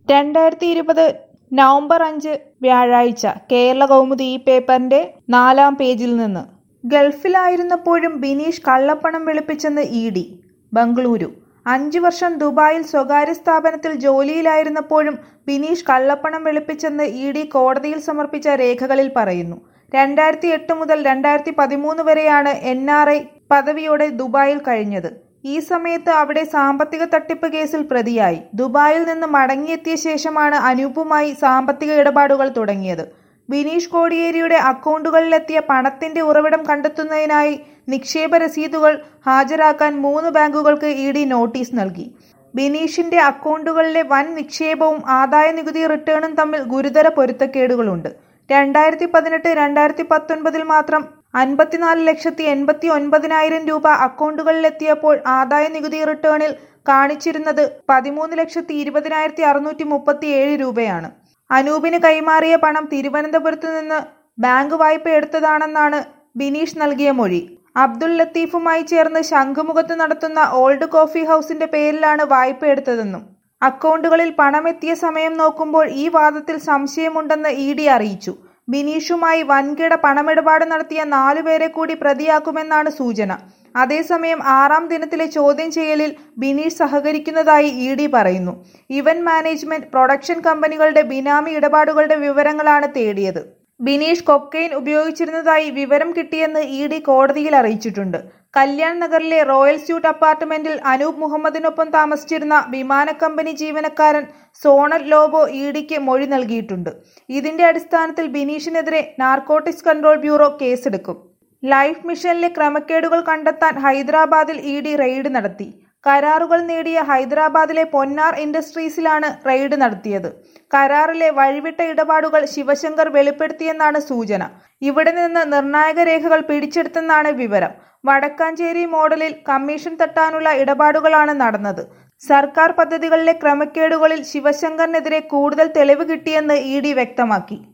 2020 November 5 വ്യാഴാഴ്ച കേരളകൗമുദി ഈ പേപ്പറിന്റെ 4-ാം പേജിൽ നിന്ന്. ഗൾഫിലായിരുന്നപ്പോഴും ബിനീഷ് കള്ളപ്പണം വെളുപ്പിച്ചെന്ന് ഇ.ഡി. ബംഗളൂരു. 5 വർഷം ദുബായിൽ സ്വകാര്യ സ്ഥാപനത്തിൽ ജോലിയിലായിരുന്നപ്പോഴും ബിനീഷ് കള്ളപ്പണം വെളുപ്പിച്ചെന്ന് ഇ.ഡി. കോടതിയിൽ സമർപ്പിച്ച രേഖകളിൽ പറയുന്നു. 2008 മുതൽ 2013 വരെയാണ് NRI പദവിയോടെ ദുബായിൽ കഴിഞ്ഞത്. ഈ സമയത്ത് അവിടെ സാമ്പത്തിക തട്ടിപ്പ് കേസിൽ പ്രതിയായി. ദുബായിൽ നിന്ന് മടങ്ങിയെത്തിയ ശേഷമാണ് അനൂപുമായി സാമ്പത്തിക ഇടപാടുകൾ തുടങ്ങിയത്. ബിനീഷ് കോടിയേരിയുടെ അക്കൗണ്ടുകളിലെത്തിയ പണത്തിന്റെ ഉറവിടം കണ്ടെത്തുന്നതിനായി നിക്ഷേപ രസീതുകൾ ഹാജരാക്കാൻ 3 ബാങ്കുകൾക്ക് ഇ.ഡി. നോട്ടീസ് നൽകി. ബിനീഷിന്റെ അക്കൗണ്ടുകളിലെ വൻ നിക്ഷേപവും ആദായനികുതി റിട്ടേണും തമ്മിൽ ഗുരുതര പൊരുത്തക്കേടുകളുണ്ട്. 2018-2019 മാത്രം 54,89,000 രൂപ അക്കൗണ്ടുകളിലെത്തിയപ്പോൾ ആദായനികുതി റിട്ടേണിൽ കാണിച്ചിരുന്നത് 13,20,637 രൂപയാണ്. അനൂപിന് കൈമാറിയ പണം തിരുവനന്തപുരത്തു നിന്ന് ബാങ്ക് വായ്പ എടുത്തതാണെന്നാണ് ബിനീഷ് നൽകിയ മൊഴി. അബ്ദുൾ ലത്തീഫുമായി ചേർന്ന് ശംഖുമുഖത്ത് നടത്തുന്ന ഓൾഡ് കോഫി ഹൗസിന്റെ പേരിലാണ് വായ്പ എടുത്തതെന്നും അക്കൗണ്ടുകളിൽ പണമെത്തിയ സമയം നോക്കുമ്പോൾ ഈ വാദത്തിൽ സംശയമുണ്ടെന്ന് ഇ.ഡി. അറിയിച്ചു. ബിനീഷുമായി വൻകിട പണമിടപാട് നടത്തിയ 4 പേരെ കൂടി പ്രതിയാക്കുമെന്നാണ് സൂചന. അതേസമയം 6-ാം ദിനത്തിലെ ചോദ്യം ചെയ്യലിൽ ബിനീഷ് സഹകരിക്കുന്നതായി ഇ.ഡി. പറയുന്നു. ഇവന്റ് മാനേജ്മെന്റ്, പ്രൊഡക്ഷൻ കമ്പനികളുടെ ബിനാമി ഇടപാടുകളുടെ വിവരങ്ങളാണ് തേടിയത്. ബിനീഷ് കൊക്കൈൻ ഉപയോഗിച്ചിരുന്നതായി വിവരം കിട്ടിയെന്ന് ഇ.ഡി. കോടതിയിൽ അറിയിച്ചിട്ടുണ്ട്. കല്യാൺ നഗറിലെ റോയൽ സ്യൂട്ട് അപ്പാർട്ട്മെന്റിൽ അനൂപ് മുഹമ്മദിനൊപ്പം താമസിച്ചിരുന്ന വിമാനക്കമ്പനി ജീവനക്കാരൻ സോണൽ ലോബോ ഇ.ഡിക്ക് മൊഴി നൽകിയിട്ടുണ്ട്. ഇതിന്റെ അടിസ്ഥാനത്തിൽ ബിനീഷിനെതിരെ നാർക്കോട്ടിക്സ് കൺട്രോൾ ബ്യൂറോ കേസെടുക്കും. ലൈഫ് മിഷനിലെ ക്രമക്കേടുകൾ കണ്ടെത്താൻ ഹൈദരാബാദിൽ ഇ.ഡി. റെയ്ഡ് നടത്തി. കരാറുകൾ നേടിയ ഹൈദരാബാദിലെ പൊന്നാർ ഇൻഡസ്ട്രീസിലാണ് റെയ്ഡ് നടത്തിയത്. കരാറിലെ വഴിവിട്ട ഇടപാടുകൾ ശിവശങ്കർ വെളിപ്പെടുത്തിയെന്നാണ് സൂചന. ഇവിടെ നിന്ന് നിർണായക രേഖകൾ പിടിച്ചെടുത്തെന്നാണ് വിവരം. വടക്കാഞ്ചേരി മോഡലിൽ കമ്മീഷൻ തട്ടാനുള്ള ഇടപാടുകളാണ് നടന്നത്. സർക്കാർ പദ്ധതികളിലെ ക്രമക്കേടുകളിൽ ശിവശങ്കറിനെതിരെ കൂടുതൽ തെളിവ് കിട്ടിയെന്ന് ഇ.ഡി. വ്യക്തമാക്കി.